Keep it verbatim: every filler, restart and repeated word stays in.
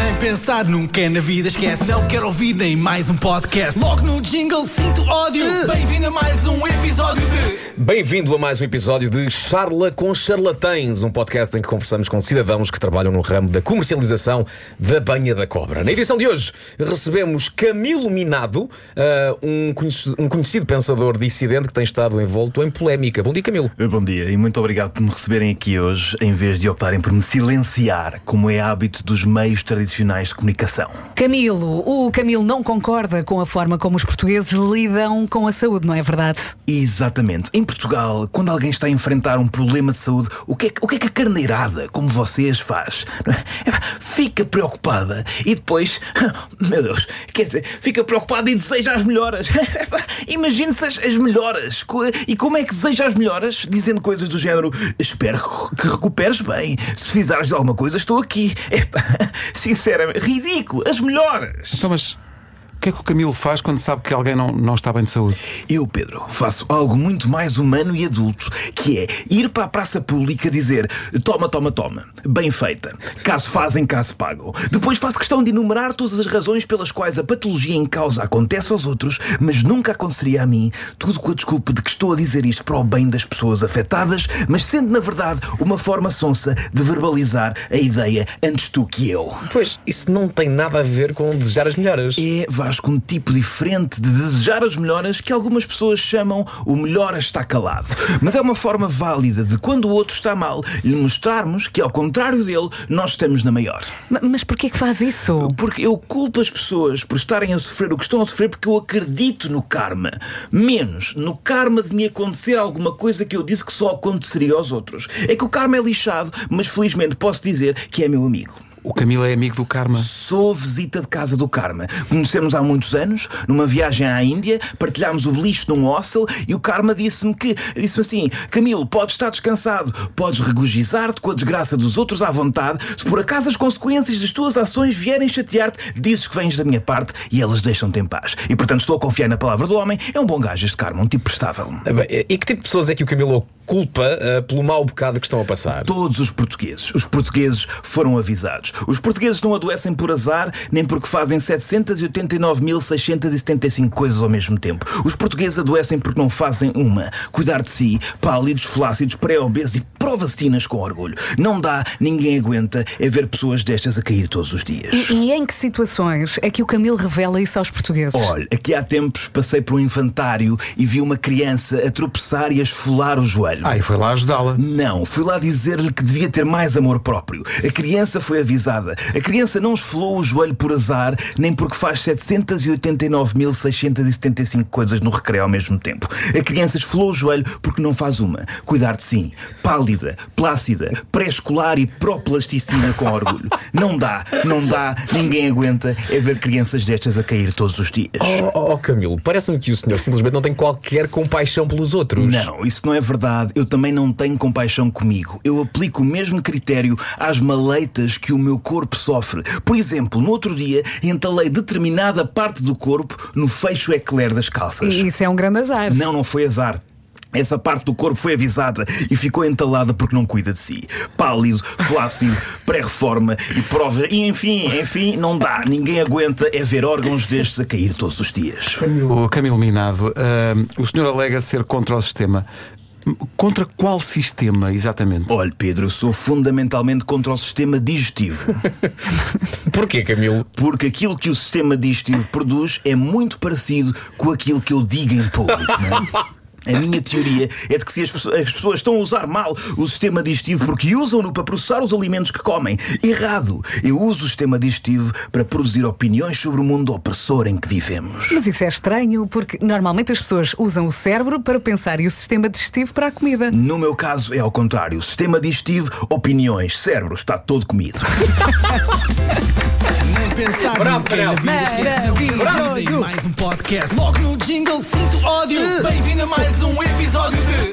Nem pensar nunca é na vida, esquece. Não quero ouvir nem mais um podcast. Logo no jingle sinto ódio. Bem-vindo a mais um episódio de... Bem-vindo a mais um episódio de Charla com Charlatães, um podcast em que conversamos com cidadãos que trabalham no ramo da comercialização da banha da cobra. Na edição de hoje recebemos Camilo Minado, uh, um, conhecido, um conhecido pensador dissidente que tem estado envolto em polémica. Bom dia, Camilo. Bom dia e muito obrigado por me receberem aqui hoje, em vez de optarem por me silenciar, como é hábito dos meios tradicionais de comunicação. Camilo, o Camilo não concorda com a forma como os portugueses lidam com a saúde, não é verdade? Exatamente. Em Portugal, quando alguém está a enfrentar um problema de saúde, o que é, o que, é que a carneirada, como vocês, faz? Fica preocupada e depois, meu Deus, quer dizer, fica preocupada e deseja as melhoras. Imagine-se as, as melhoras. E como é que deseja as melhoras? Dizendo coisas do género: espero que recuperes bem. Se precisares de alguma coisa, estou aqui. Sinceramente, ridículo. As melhoras. Então, mas o que é que o Camilo faz quando sabe que alguém não, não está bem de saúde? Eu, Pedro, faço algo muito mais humano e adulto, que é ir para a praça pública dizer: toma, toma, toma, bem feita. Caso fazem, caso pagam. Depois faço questão de enumerar todas as razões pelas quais a patologia em causa acontece aos outros, mas nunca aconteceria a mim. Tudo com a desculpa de que estou a dizer isto para o bem das pessoas afetadas, mas sendo na verdade uma forma sonsa de verbalizar a ideia antes tu que eu. Pois, isso não tem nada a ver com desejar as melhoras. É, com um tipo diferente de desejar as melhoras que algumas pessoas chamam o melhor está calado. Mas é uma forma válida de, quando o outro está mal, lhe mostrarmos que, ao contrário dele, nós estamos na maior. Mas porquê que faz isso? Porque eu culpo as pessoas por estarem a sofrer o que estão a sofrer porque eu acredito no karma. Menos no karma de me acontecer alguma coisa que eu disse que só aconteceria aos outros. É que o karma é lixado, mas felizmente posso dizer que é meu amigo. O Camilo é amigo do karma? Sou visita de casa do karma. Conhecemos há muitos anos, numa viagem à Índia, partilhámos o beliche num hostel e o karma disse-me que, disse-me assim: Camilo, podes estar descansado, podes regozijar-te com a desgraça dos outros à vontade. Se por acaso as consequências das tuas ações vierem chatear-te, dizes que vens da minha parte e elas deixam-te em paz. E portanto estou a confiar na palavra do homem. É um bom gajo este karma, um tipo prestável. E que tipo de pessoas é que o Camilo culpa uh, pelo mau bocado que estão a passar? Todos os portugueses. Os portugueses foram avisados. Os portugueses não adoecem por azar, nem porque fazem setecentos e oitenta e nove mil seiscentos e setenta e cinco coisas ao mesmo tempo. Os portugueses adoecem porque não fazem uma: cuidar de si, pálidos, flácidos, pré-obesos e pró-vacinas com orgulho. Não dá, ninguém aguenta é ver pessoas destas a cair todos os dias. E, e em que situações é que o Camilo revela isso aos portugueses? Olha, aqui há tempos passei por um infantário e vi uma criança a tropeçar e a esfolar o joelho. Ah, e foi lá ajudá-la? Não, fui lá dizer-lhe que devia ter mais amor próprio. A criança foi avisada. A criança não esfolou o joelho por azar, nem porque faz setecentos e oitenta e nove mil seiscentos e setenta e cinco coisas no recreio ao mesmo tempo. A criança esfolou o joelho porque não faz uma: cuidar de si, pálida, plácida, pré-escolar e pró-plasticina com orgulho. Não dá, não dá, ninguém aguenta é ver crianças destas a cair todos os dias. Oh, oh, oh Camilo, parece-me que o senhor simplesmente não tem qualquer compaixão pelos outros. Não, isso não é verdade. Eu também não tenho compaixão comigo. Eu aplico o mesmo critério às maleitas que o meu corpo sofre. Por exemplo, no outro dia entalei determinada parte do corpo no fecho eclair das calças. E isso é um grande azar. Não, não foi azar. Essa parte do corpo foi avisada e ficou entalada porque não cuida de si. Pálido, flácido, pré-reforma e prova. E enfim, enfim, não dá. Ninguém aguenta é ver órgãos destes a cair todos os dias. O Camilo Minado, uh, o senhor alega ser contra o sistema. Contra qual sistema, exatamente? Olha, Pedro, eu sou fundamentalmente contra o sistema digestivo. Porquê, Camilo? Porque aquilo que o sistema digestivo produz é muito parecido com aquilo que eu digo em público, não é? A minha teoria é de que se as pessoas, as pessoas estão a usar mal o sistema digestivo porque usam-no para processar os alimentos que comem. Errado! Eu uso o sistema digestivo para produzir opiniões sobre o mundo opressor em que vivemos. Mas isso é estranho, porque normalmente as pessoas usam o cérebro para pensar e o sistema digestivo para a comida. No meu caso é ao contrário. Sistema digestivo, opiniões, cérebro, está todo comido. Nem pensar nunca é na vida, esquece. Não quero ouvir nem mais um podcast. Logo no jingle sinto ódio. Bem-vindo a mais um episódio de